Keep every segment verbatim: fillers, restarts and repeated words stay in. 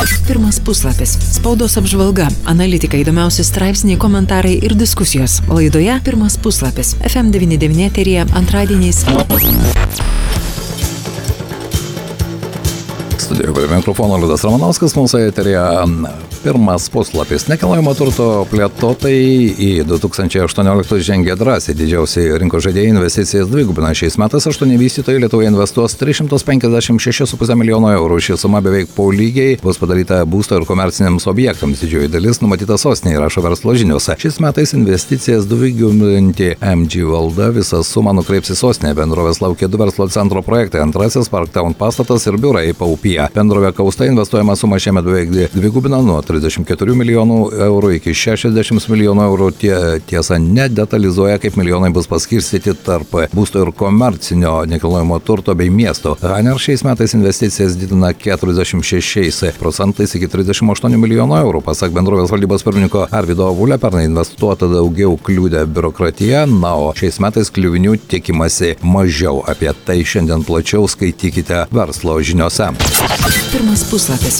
Pirmas puslapis. Spaudos apžvalga, analitika, įdomiausi straipsniai, komentarai ir diskusijos. Laidoje Pirmas puslapis. F M devyni devyni eteryje antradieniais. Studijoje prie mikrofono Liudas Ramanauskas, mūsų eteryje Pirmas puslapis. Nekilnojamo turto plėtotojai į du tūkstančiai aštuonioliktus žengė drąsiai. Didžiausiai rinkos žaidėjai investicijas dvigubina. Šiais metais aštuoni vystytojai Lietuvoje investuos tris šimtus penkiasdešimt šešis su puse milijono eurų. Ši suma beveik po lygiai bus padaryta būsto ir komerciniams objektams. Didžioji dalis numatyta sostinėje, rašo verslo žiniose. Šiais metais investicijas dvigubinti M G valda visą sumą nukreips į sostinę. Bendrovės laukia du verslo centro projektai. Antrasis Parktown pastatas ir biurai Paupyje. Bendrovė Kausta investuojama suma šiemet beveik dvigubina nuo trisdešimt keturių milijonų eurų iki šešiasdešimt milijonų eurų. Tie, tiesa, nedetalizuoja, kaip milijonai bus paskirstyti tarp būsto ir komercinio nekilnojamo turto bei miesto. Haner šiais metais investicijas didina keturiasdešimt šešiais procentais iki trisdešimt aštuonių milijonų eurų. Pasak bendrovės valdybos pirmininko Arvydo Avulio, pernai investuota daugiau kliūdė biurokratija, na, o šiais metais kliuvinių tikimasi mažiau. Apie tai šiandien plačiau skaitykite verslo žiniose. Pirmas puslapis.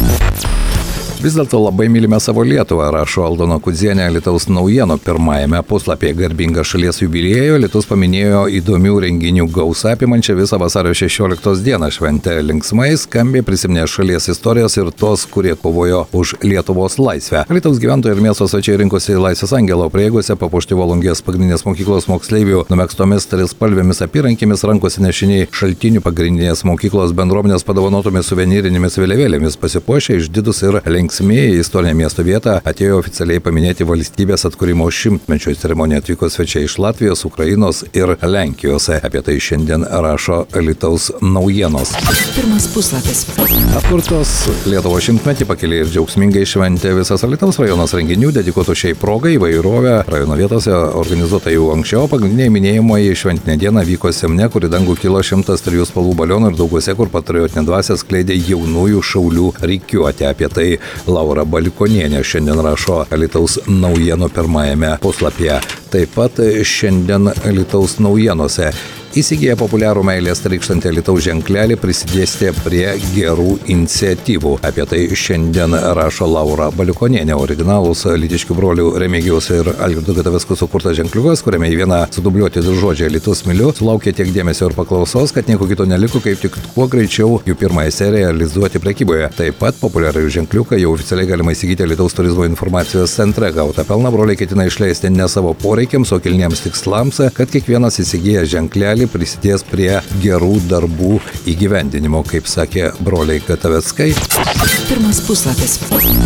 Vis dėlto labai mylime savo Lietuvą, rašo Aldona Kudzienė Alytaus naujienų pirmajame puslapyje. Garbingą šalies jubiliejų Alytus paminėjo įdomių renginių gausą apimančią visą vasario šešioliktos dieną. Šventė linksmai, skambiai prisiminė šalies istorijos ir tos, kurie kovojo už Lietuvos laisvę. Alytaus gyventojai ir miesto svečiai rinkosi Laisvės angelo prieigose, papuošti Volungės pagrindinės mokyklos moksleivių numegztomis trispalvėmis apyrankėmis, rankose nešiniai Šaltinių pagrindinės mokyklos bendruomenės padovanotomis suvenyrinėmis vėliavėlėmis, pasipuošę išdidus ir linksmai. Į istorinę miesto vietą atėjo oficialiai paminėti valstybės atkūrimo šimtmečio. Į ceremoniją atvyko svečiai iš Latvijos, Ukrainos ir Lenkijos. Apie tai šiandien rašo Alytaus naujienos. Pirmas puslapis. Atkurtos Lietuvos šimtmetį pakėlė ir džiaugsmingai šventė visas Alytaus rajonas renginių, dedikuotų šiai progai, įvairovę rajono vietose organizuota jau anksčiau. Pagrindiniai minėjimai šventinę dieną vyko Simne, kur į dangų kilo šimtas trijų spalvų balionų ir Dauguose, kur patriotinė dvasia skleidė jaunųjų šaulių rikiuotę. Apie tai Laura Balikonienė šiandien rašo Alytaus naujienų pirmajame puslapyje. Taip pat šiandien Alytaus naujienose. Įsigiję populiarų meilės trykštantį Alytaus ženklelį prisidėsite prie gerų iniciatyvų. Apie tai šiandien rašo Laura Balikonienė. Originalus Lytiškių brolių Remigijos ir Algirdo Gataveckų sukurtas ženkliukas, kuriame į vieną sudubliuoti du žodžiai Alytus myliu, sulaukė tiek dėmesio ir paklausos, kad nieko kito neliko, kaip tik kuo greičiau jų pirmąją seriją realizuoti prekyboje. Taip pat populiarų ženkliuką jau oficialiai galima įsigyti Alytaus turizmo informacijos centre. Gautą pelną broliai ketina išleisti ne savo poreikiams, o kilniems tikslams, kad kiekvienas įsigijęs ženklelį prisidės prie gerų darbų įgyvendinimo, kaip sakė broliai Gataveckai. Pirmas puslapis.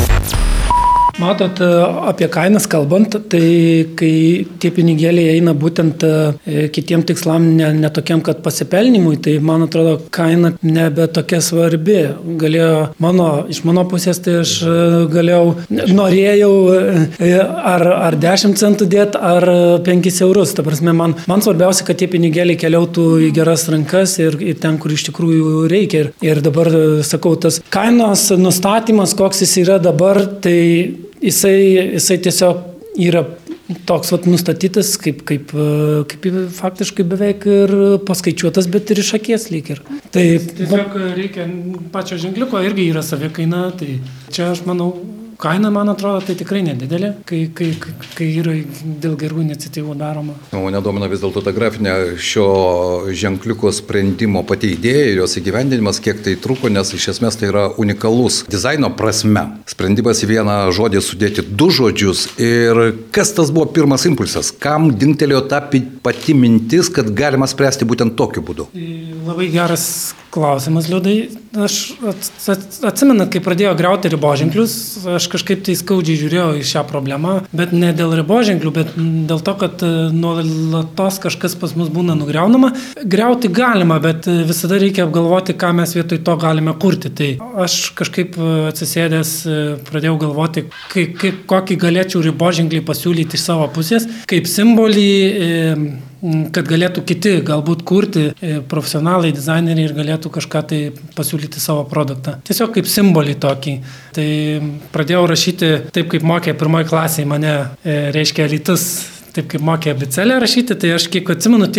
Matot, apie kainas kalbant, tai kai tie pinigėliai eina būtent kitiem tikslam, ne, ne tokiam, kad pasipelnimui, tai man atrodo, kaina nebe tokia svarbi. Galėjo mano, iš mano pusės, tai aš galėjau, norėjau ar, ar dešimt centų dėti, ar penkis eurus. Ta prasme, man, man svarbiausia, kad tie pinigėliai keliautų į geras rankas ir, ir ten, kur iš tikrųjų reikia. Ir, ir dabar, sakau, tas kainos nustatymas, koks jis yra dabar, tai Jisai, jisai tiesiog yra toks vat, nustatytas, kaip, kaip, kaip faktiškai beveik ir paskaičiuotas, bet ir iš akies lyg ir. Tai tiesiog reikia pačio ženkliuko, irgi yra savikaina, tai čia aš manau, kaina, man atrodo, tai tikrai nedidelė, kai, kai, kai yra dėl gerų iniciatyvų daroma. Mane domina vis dėlto ta grafinė šio ženkliuko sprendimo pati idėja ir jos įgyvendinimas, kiek tai truko, nes iš esmės tai yra unikalus dizaino prasme. Sprendimas į vieną žodį sudėti du žodžius ir kas tas buvo pirmas impulsas, kam dingtelėjo ta pati mintis, kad galima spręsti būtent tokiu būdu? Labai geras klausimas, Liudai. Aš atsimenat, kai pradėjo griauti riboženklius, aš kažkaip tai skaudžiai žiūrėjau į šią problemą, bet ne dėl riboženklių, bet dėl to, kad nuolatos kažkas pas mus būna nugriaunama. Griauti galima, bet visada reikia apgalvoti, ką mes vietoj to galime kurti. Tai aš kažkaip atsisėdęs pradėjau galvoti, kai, kaip, kokį galėčiau riboženklį pasiūlyti iš savo pusės, kaip simbolį, kad galėtų kiti galbūt kurti profesionalai, dizaineriai ir galėtų kažką tai pasiūlyti savo produktą. Tiesiog kaip simbolį tokį. Tai pradėjau rašyti taip, kaip mokė pirmoji klasėje mane, reiškia Alytus, taip kaip mokė abėcėlę rašyti, tai aš kiek atsimenu, tiek ir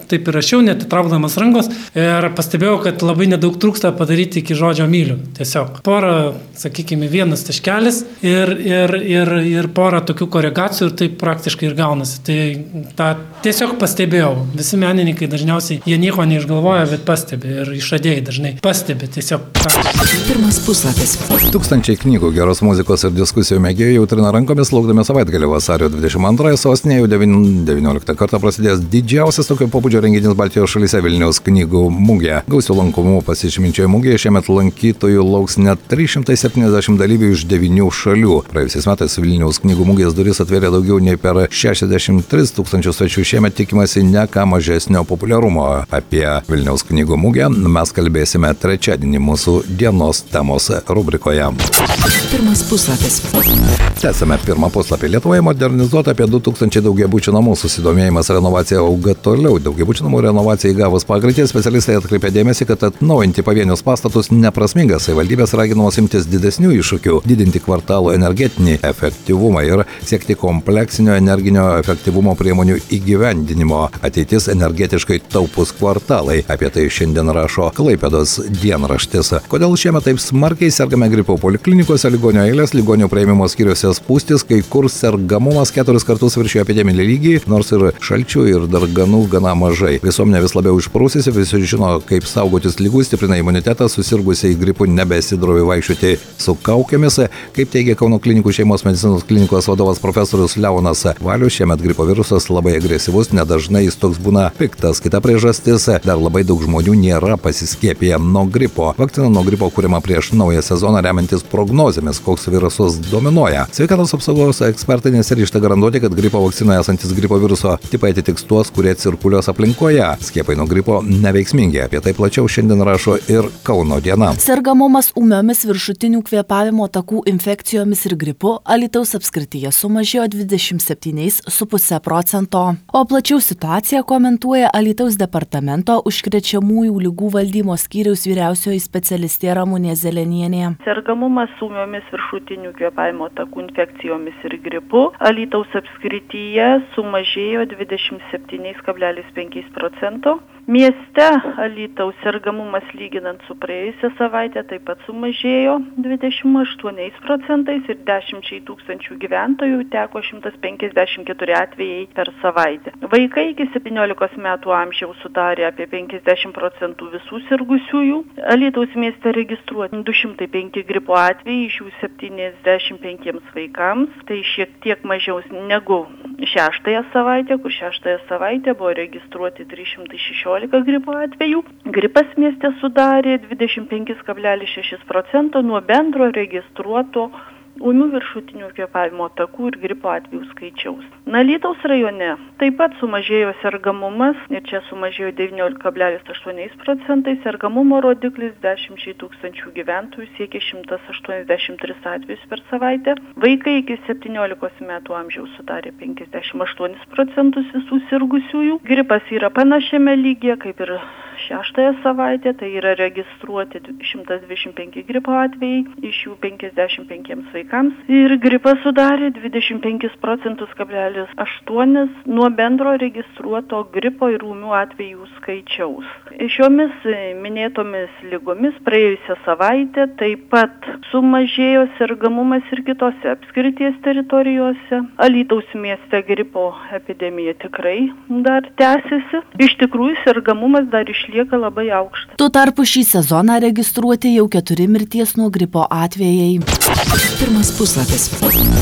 taip ir rašiau, netitraukdamas rankos ir pastebėjau, kad labai nedaug trūksta padaryti iki žodžio myliu. Tiesiog porą, sakykime, vienas taškelis ir, ir, ir, ir porą tokių koregacijų ir taip praktiškai ir gaunasi. Tai tą tiesiog pastebėjau. Visi menininkai dažniausiai, jie nieko neišgalvoja, bet pastebi ir išradėjai dažnai pastebi tiesiog. Pirmas puslapis. Tūkstančiai knygų, geros muzikos ir diskusijų mėgėjai jau trina rankomis laukdami savaitgalį vasario dvidešimt antrąją sostinėje jau devynioliktą kartą prasidės didžiausias tokio pobūdžio renginys Baltijos šalyse Vilniaus knygų mugė. Gausių lankomų pasižyminčioje mugėje šiemet lankytojų lauks net trys šimtai septyniasdešimt dalyvių iš devynių šalių. Praėjusiais metais Vilniaus knygų mugės duris atvėrė daugiau nei per šešiasdešimt tris tūkstančius svečių. Šiemet tikimasi ne ką mažesnio populiarumo. Apie Vilniaus knygų mugę mes kalbėsime trečiadienį mūsų dienos temos rubrikoje. Pirmas puslapis. Tęsime pirmą puslapį. Lietuvoje modernizuota apie du tūkstančiai daugiabučių namų. Susidomėjimas renovacija auga toliau. Daugiabučių namų renovacija įgavus pagreitį, specialistai atkreipė dėmesį, kad atnaujinti pavienius pastatus neprasminga. Savivaldybės raginamos imtis didesnių iššūkių, didinti kvartalų energetinį efektyvumą ir siekti kompleksinio energinio efektyvumo priemonių įgyvendinimo. Ateitis energetiškai taupus kvartalai. Apie tai šiandien rašo Klaipėdos dienraštis. Kodėl šiemet taip smarkiai sergame gripu? Poliklinikose ligonio eilės, ligonio priėmimo skyriuose spūstis, kai kur sergamumas keturis kartus viršijo epideminį lygį, nors ir šalčių ir darganų gana mažai. Visuomenė vis labiau išprūsisi, visi žino, kaip saugotis lygų, stiprina imunitetą, susirgusiai gripu nebesidrovi vaikščioti su kaukėmis. Kaip teigia Kauno klinikų šeimos medicinos klinikos vadovas profesorius Leonas Valius, šiemet gripo virusas labai agresyvus, nedažnai jis toks būna piktas. Kita priežastis, dar labai daug žmonių nėra pasiskiepiję nuo gripo. Vakcina nuo gripo kuriama prieš naują sezoną remiantis prognozėmis, koks virusas dominuoja. Sveikatos apsaugos ekspertai nesiryžta garantuoti, kad gripo vakcinoje esantis gripo viruso tipai atitiks tuos, kurie cirkuliuos aplinkoje. Skiepai nuo gripo neveiksmingi. Apie tai plačiau šiandien rašo ir Kauno diena. Sergamumas ūmiomis viršutinių kvėpavimo takų infekcijomis ir gripu Alytaus apskrityje sumažėjo dvidešimt septyni su puse procento. O plačiau situaciją komentuoja Alytaus departamento užkrečiamųjų ligų valdymo skyriaus vyriausioji specialistė Ramunė Zelenienė. Sergamumas ūmiomis viršutinių kvėpavimo takų infekcijomis ir gripu Alytaus apskrityje sumažėjo dvidešimt septyni kablelis penki procento. Mieste Alytaus sergamumas lyginant su praėjusią savaitę taip pat sumažėjo dvidešimt aštuoniais procentais ir dešimčiai tūkstančių gyventojų teko šimtas penkiasdešimt keturi atvejai per savaitę. Vaikai iki septyniolikos metų amžiaus sudarė apie penkiasdešimt procentų visų sirgusiųjų. Alytaus mieste registruoti du šimtai penki gripo atvejai, iš jų septyniasdešimt penkiems vaikams. Tai šiek tiek mažiau negu šeštąją savaitę, kur šeštąją savaitę buvo registruoti trys šimtai šešiolika gripo atvejų. Gripas mieste sudarė dvidešimt penki kablelis šeši procento nuo bendro registruoto ūmių viršutinių kvėpavimo takų ir gripo atvejų skaičiaus. Alytaus rajone taip pat sumažėjo sergamumas ir čia sumažėjo devyniolika kablelis aštuoni procentai. Sergamumo rodiklis dešimčiai tūkstančių gyventojų siekia šimtas aštuoniasdešimt tris atvejus per savaitę. Vaikai iki septyniolikos metų amžiaus sudarė penkiasdešimt aštuonis procentus visų sirgusiųjų. Gripas yra panašiame lygyje kaip ir šeštąją savaitę, tai yra registruoti šimtas dvidešimt penki gripo atvejai, iš jų penkiasdešimt penkiems vaikams. Ir gripas sudarė dvidešimt penkis procentus kablelis aštuonis nuo bendro registruoto gripo ir ūmių atvejų skaičiaus. Šiomis minėtomis ligomis praėjusią savaitę taip pat sumažėjo sergamumas ir kitose apskrities teritorijose. Alytaus mieste gripo epidemija tikrai dar tęsiasi. Iš tikrųjų, sergamumas dar išlieka labai aukštas. Tuo tarpu šį sezoną registruoti jau keturi mirties nuo gripo atvejai. Pirmas puslapis.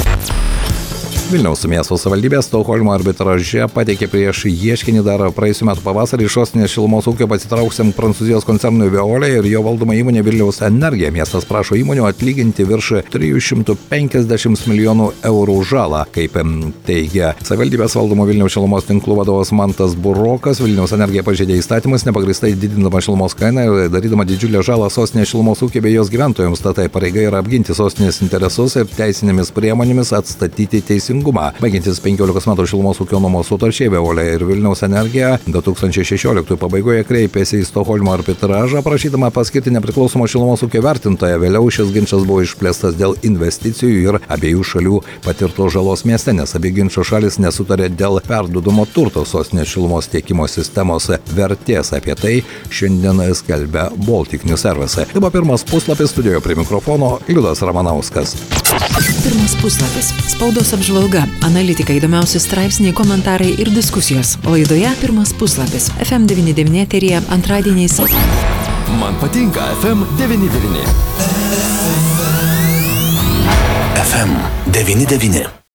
Vilniaus miesto savivaldybė Stokholmo arbitraže pateikė prieš ieškinį dar praėjusių metų pavasarį iš sostinės šilumos ūkio pasitraukusiam Prancūzijos koncernui Veolia ir jo valdoma įmonė Vilniaus Energija. Miestas prašo įmonių atlyginti virš trijų šimtų penkiasdešimt milijonų eurų žalą. Kaip teigia savivaldybės valdomo Vilniaus šilumos tinklų vadovas Mantas Burokas, Vilniaus Energija pažeidė įstatymus, nepagrįstai didindama šilumos kainą ir darydama didžiulę žalą sostinės šilumos ūkio bei jos gyventojams. Tad pareiga yra apginti sostinės interesus ir teisinėmis priemonėmis atstatyti teisingumą. konkurencingumą. Baigiantis penkiolikos metų šilumos ūkio nuomos sutarčiai, Veolia ir Vilniaus Energija du tūkstančiai šešioliktųjų pabaigoje kreipėsi į Stokholmo arbitražą, prašydama paskirti nepriklausomą šilumos ūkio vertintoją. Vėliau šis ginčas buvo išplėstas dėl investicijų ir abiejų šalių patirtos žalos mieste, nes abi ginčo šalis nesutarė dėl perduodamo turto sostinės šilumos tiekimo sistemos vertės. Apie tai šiandien skelbia Baltic News Service. Tai buvo pirmas puslapis, studijoje prie mikrofono Liudas Ramanauskas. Pirmas puslapis. Spaudos apžvalga. Analitika, įdomiausi straipsniai, komentarai ir diskusijos. Laidoje pirmas puslapis. F M devyni devyni eteryje antradieniais. Man patinka F M devyni devyni. F M devyni devyni.